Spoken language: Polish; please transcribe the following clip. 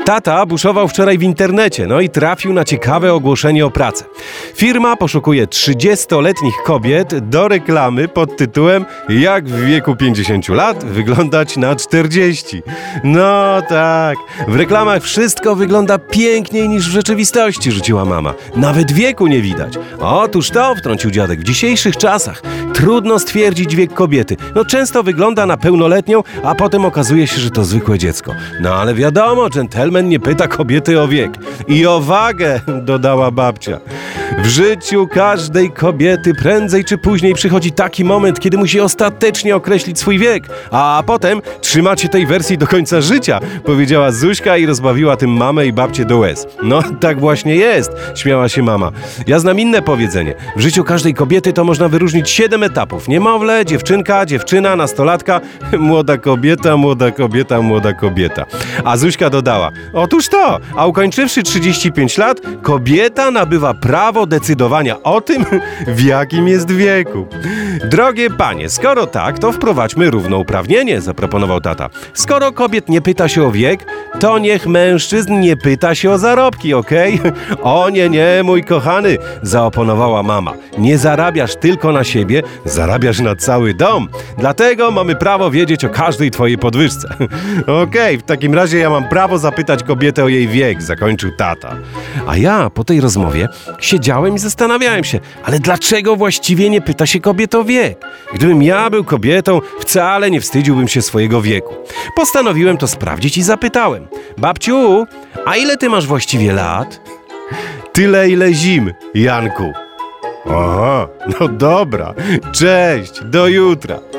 Tata buszował wczoraj w internecie, no i trafił na ciekawe ogłoszenie o pracę. Firma poszukuje 30-letnich kobiet do reklamy pod tytułem "Jak w wieku 50 lat wyglądać na 40". No tak, w reklamach wszystko wygląda piękniej niż w rzeczywistości, rzuciła mama. Nawet wieku nie widać. Otóż to, wtrącił dziadek, w dzisiejszych czasach trudno stwierdzić wiek kobiety. No często wygląda na pełnoletnią, a potem okazuje się, że to zwykłe dziecko. No ale wiadomo, dżentelmen nie pyta kobiety o wiek. I o wagę, dodała babcia. W życiu każdej kobiety prędzej czy później przychodzi taki moment, kiedy musi ostatecznie określić swój wiek, a potem trzymacie tej wersji do końca życia, powiedziała Zuśka i rozbawiła tym mamę i babcię do łez. No tak właśnie jest, śmiała się mama. Ja znam inne powiedzenie. W życiu każdej kobiety to można wyróżnić 7 etapów. Niemowlę, dziewczynka, dziewczyna, nastolatka, młoda kobieta, młoda kobieta, młoda kobieta. A Zuśka dodała, otóż to, a ukończywszy 35 lat, kobieta nabywa prawo decydowania o tym, w jakim jest wieku. Drogie panie, skoro tak, to wprowadźmy równouprawnienie, zaproponował tata. Skoro kobiet nie pyta się o wiek, to niech mężczyzn nie pyta się o zarobki, okej? O nie, mój kochany, zaoponowała mama. Nie zarabiasz tylko na siebie, zarabiasz na cały dom. Dlatego mamy prawo wiedzieć o każdej twojej podwyżce. Okej, w takim razie ja mam prawo zapytać kobietę o jej wiek, zakończył tata. A ja po tej rozmowie siedziałem i zastanawiałem się, ale dlaczego właściwie nie pyta się kobiet o wiek? Gdybym ja był kobietą, wcale nie wstydziłbym się swojego wieku. Postanowiłem to sprawdzić i zapytałem. Babciu, a ile ty masz właściwie lat? Tyle, ile zim, Janku. Aha, no dobra. Cześć, do jutra.